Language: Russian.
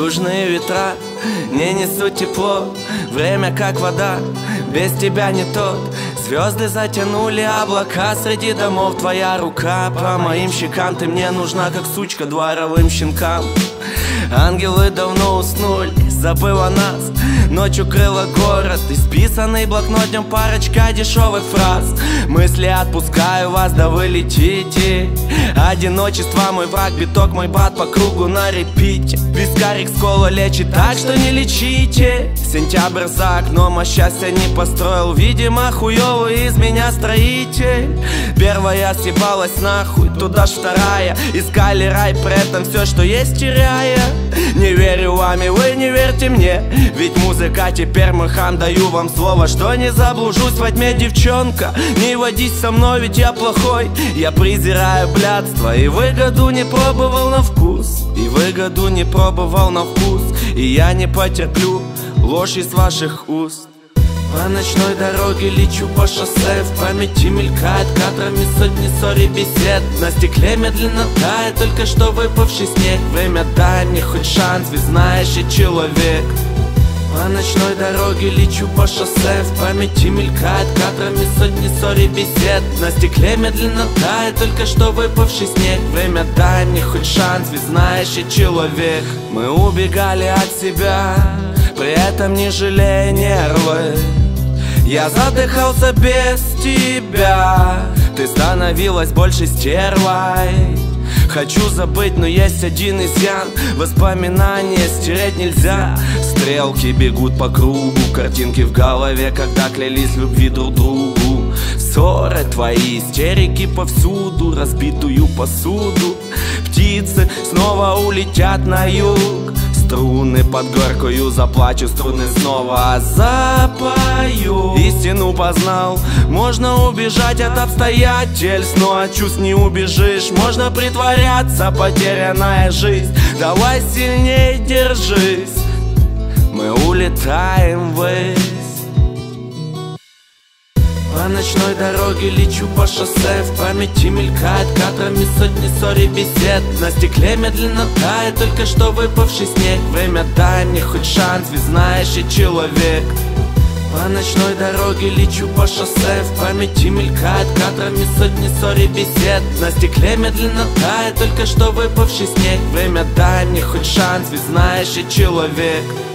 Южные ветра не несут тепло, время как вода, без тебя не тот. Звезды затянули облака среди домов. Твоя рука по моим щекам, ты мне нужна, как сучка дворовым щенкам. Ангелы давно уснули, забыл о нас. Ночью крыла город, исписанный блокнотом парочка дешевых фраз. Мысли отпускаю вас, да вы летите. Одиночество мой враг, биток мой брат по кругу на репите. Вискарик с кола лечит, так что не лечите. Сентябрь за окном, а счастья не построил. Видимо, хуёвый из меня строитель. Первая съебалась нахуй, туда ж вторая. Искали рай, при этом все, что есть, теряя. Не верю вам, и вы не верьте мне, ведь музыка теперь мой хан. Даю вам слово, что не заблужусь во тьме, девчонка. Не водись со мной, ведь я плохой. Я презираю блядство, и выгоду не пробовал на вкус. И выгоду не пробовал на вкус. И я не потерплю ложь из ваших уст. По ночной дороге лечу по шоссе, в памяти мелькает кадрами сотни ссори бесед. На стекле медленно тает только что выпавший снег. Время, дай мне хоть шанс, ведь знаешь, я человек. По ночной дороге лечу по шоссе, в памяти мелькает кадрами сотни ссори бесед. На стекле медленно тает только что выпавший снег. Время, дай мне хоть шанс, ведь знаешь, я человек. Мы убегали от себя, при этом не жалея нервы. Я задыхался без тебя, ты становилась больше стервой. Хочу забыть, но есть один изъян: воспоминания стереть нельзя. Стрелки бегут по кругу, картинки в голове, когда клялись в любви друг другу. Ссоры твои, истерики повсюду, разбитую посуду. Птицы снова улетят на юг. Струны под горкою заплачу, струны снова запою. Истину познал, можно убежать от обстоятельств, но от чувств не убежишь. Можно притворяться, потерянная жизнь. Давай сильней держись, мы улетаем ввысь. По ночной дороге лечу по шоссе, в памяти мелькает кадрами сотни ссори бесед. На стекле медленно тает только что выпавший снег. Время, дай мне хоть шанс, ведь знаешь, я человек. По ночной дороге лечу по шоссе, в памяти мелькает кадрами сотни ссори бесед. На стекле медленно тает только что выпавший снег. Время, дай мне хоть шанс, ведь знаешь, я человек.